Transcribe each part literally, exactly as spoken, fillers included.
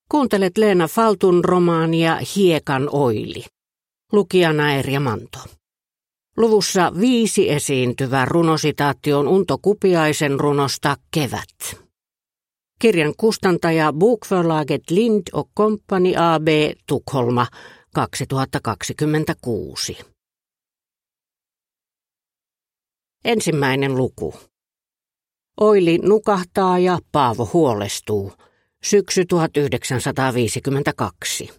Kuuntelet Leena Faltun romaania Hiekan oili. Lukijana Erja Manto. Luvussa viisi esiintyvä runositaatti on Unto Kupiaisen runosta Kevät. Kirjan kustantaja Bokförlaget Lind och Company A B Tukholma kaksituhattakaksikymmentäkuusi. Ensimmäinen luku. Oili nukahtaa ja Paavo huolestuu. Syksy tuhatyhdeksänsataaviisikymmentäkaksi.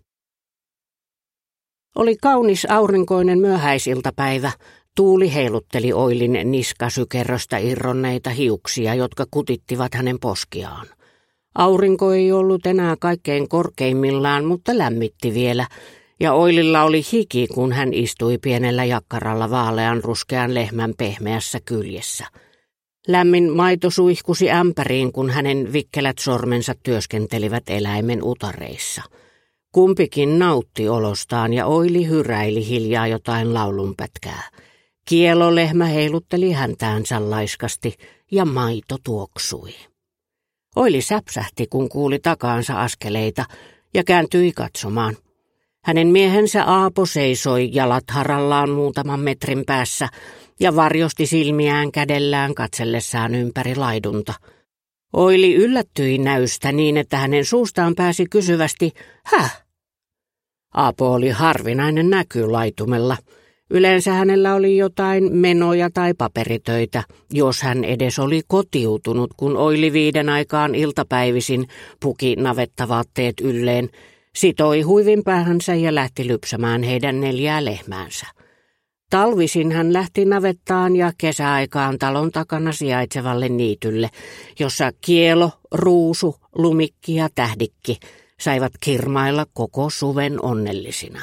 Oli kaunis aurinkoinen myöhäisiltapäivä. Tuuli heilutteli Oilin niskasykerröstä irronneita hiuksia, jotka kutittivat hänen poskiaan. Aurinko ei ollut enää kaikkein korkeimmillaan, mutta lämmitti vielä, ja Oililla oli hiki, kun hän istui pienellä jakkaralla vaalean ruskean lehmän pehmeässä kyljessä. Lämmin maito suihkusi ämpäriin, kun hänen vikkelät sormensa työskentelivät eläimen utareissa. Kumpikin nautti olostaan ja Oili hyräili hiljaa jotain laulunpätkää. Kielolehmä heilutteli häntäänsä laiskasti ja maito tuoksui. Oili säpsähti, kun kuuli takaansa askeleita ja kääntyi katsomaan. Hänen miehensä Aapo seisoi jalat harallaan muutaman metrin päässä ja varjosti silmiään kädellään katsellessaan ympäri laidunta. Oili yllättyi näystä niin, että hänen suustaan pääsi kysyvästi, häh? Aapo oli harvinainen näky laitumella. Yleensä hänellä oli jotain menoja tai paperitöitä, jos hän edes oli kotiutunut, kun Oili viiden aikaan iltapäivisin puki navettavaatteet ylleen, sitoi huivin päähänsä ja lähti lypsämään heidän neljää lehmäänsä. Talvisin hän lähti navettaan ja kesäaikaan talon takana sijaitsevalle niitylle, jossa kielo, ruusu, lumikki ja tähdikki saivat kirmailla koko suven onnellisina.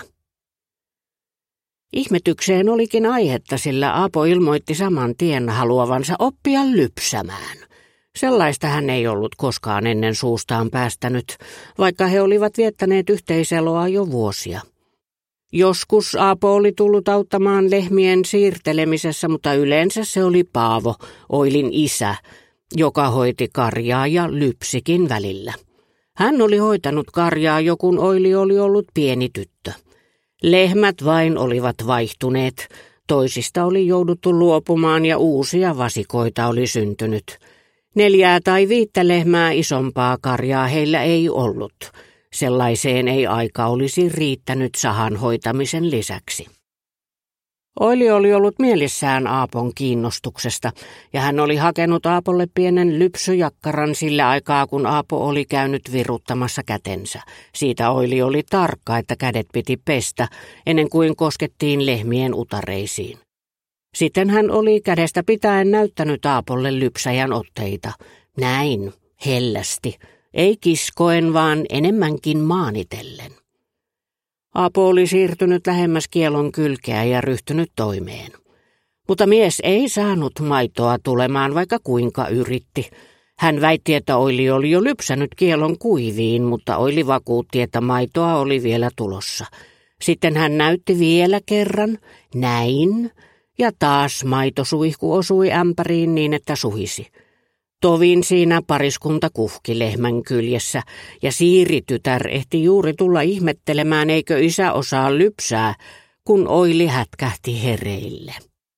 Ihmetykseen olikin aihetta, sillä Aapo ilmoitti saman tien haluavansa oppia lypsämään. Sellaista hän ei ollut koskaan ennen suustaan päästänyt, vaikka he olivat viettäneet yhteiseloa jo vuosia. Joskus Aapo oli tullut auttamaan lehmien siirtelemisessä, mutta yleensä se oli Paavo, Oilin isä, joka hoiti karjaa ja lypsikin välillä. Hän oli hoitanut karjaa jo kun Oili oli ollut pieni tyttö. Lehmät vain olivat vaihtuneet, toisista oli jouduttu luopumaan ja uusia vasikoita oli syntynyt. Neljää tai viittä lehmää isompaa karjaa heillä ei ollut. Sellaiseen ei aika olisi riittänyt sahan hoitamisen lisäksi. Oili oli ollut mielissään Aapon kiinnostuksesta, ja hän oli hakenut Aapolle pienen lypsyjakkaran sillä aikaa, kun Aapo oli käynyt viruttamassa kätensä. Siitä Oili oli tarkka, että kädet piti pestä, ennen kuin koskettiin lehmien utareisiin. Sitten hän oli kädestä pitäen näyttänyt Aapolle lypsäjän otteita. Näin, hellästi. Ei kiskoen, vaan enemmänkin maanitellen. Aapo oli siirtynyt lähemmäs kielon kylkeä ja ryhtynyt toimeen. Mutta mies ei saanut maitoa tulemaan, vaikka kuinka yritti. Hän väitti, että Oili oli jo lypsänyt kielon kuiviin, mutta Oili vakuutti, että maitoa oli vielä tulossa. Sitten hän näytti vielä kerran, näin, ja taas maitosuihku osui ämpäriin niin, että suhisi. Tovin siinä pariskunta kuhki lehmän kyljessä, ja Siiri-tytär ehti juuri tulla ihmettelemään, eikö isä osaa lypsää, kun Oili hätkähti hereille.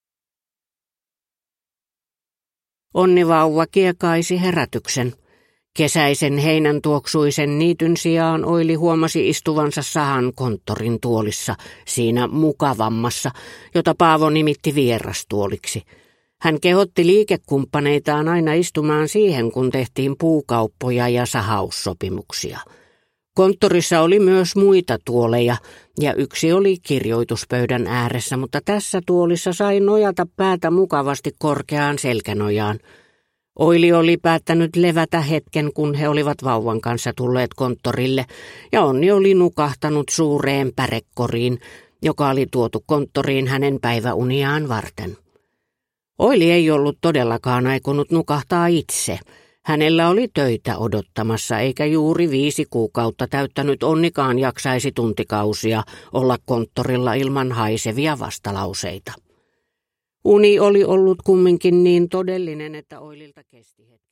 Onnivauva kiekaisi herätyksen. Kesäisen heinän tuoksuisen niityn sijaan Oili huomasi istuvansa sahan konttorin tuolissa, siinä mukavammassa, jota Paavo nimitti vierastuoliksi. Hän kehotti liikekumppaneitaan aina istumaan siihen, kun tehtiin puukauppoja ja sahaussopimuksia. Konttorissa oli myös muita tuoleja, ja yksi oli kirjoituspöydän ääressä, mutta tässä tuolissa sai nojata päätä mukavasti korkeaan selkänojaan. Oili oli päättänyt levätä hetken, kun he olivat vauvan kanssa tulleet konttorille, ja Onni oli nukahtanut suureen pärekoriin, joka oli tuotu konttoriin hänen päiväuniaan varten. Oili ei ollut todellakaan aikonut nukahtaa itse. Hänellä oli töitä odottamassa, eikä juuri viisi kuukautta täyttänyt Onnikaan jaksaisi tuntikausia olla konttorilla ilman haisevia vastalauseita. Uni oli ollut kumminkin niin todellinen, että Oililta kesti hetki.